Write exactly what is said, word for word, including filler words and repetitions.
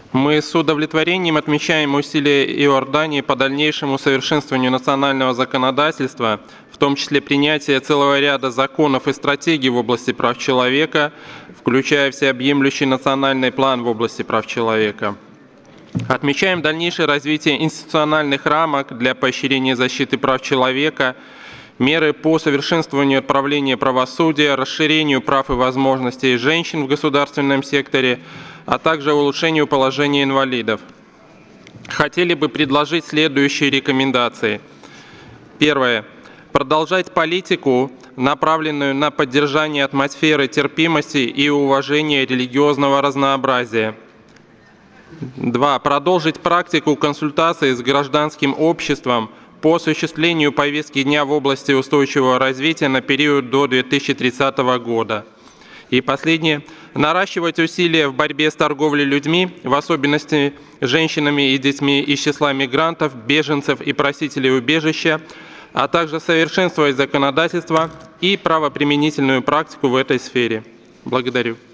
Мы с удовлетворением отмечаем усилия Иордании по дальнейшему совершенствованию национального законодательства, в том числе принятие целого ряда законов и стратегий в области прав человека, включая всеобъемлющий национальный план в области прав человека. Отмечаем дальнейшее развитие институциональных рамок для поощрения защиты прав человека, меры по совершенствованию отправления правосудия, расширению прав и возможностей женщин в государственном секторе, а также улучшению положения инвалидов. Хотели бы предложить следующие рекомендации. Первое. Продолжать политику, направленную на поддержание атмосферы терпимости и уважения религиозного разнообразия. Два. Продолжить практику консультаций с гражданским обществом по осуществлению повестки дня в области устойчивого развития на период до две тысячи тридцатого года. И последнее. Наращивать усилия в борьбе с торговлей людьми, в особенности женщинами и детьми из числа мигрантов, беженцев и просителей убежища, а также совершенствовать законодательство и правоприменительную практику в этой сфере. Благодарю.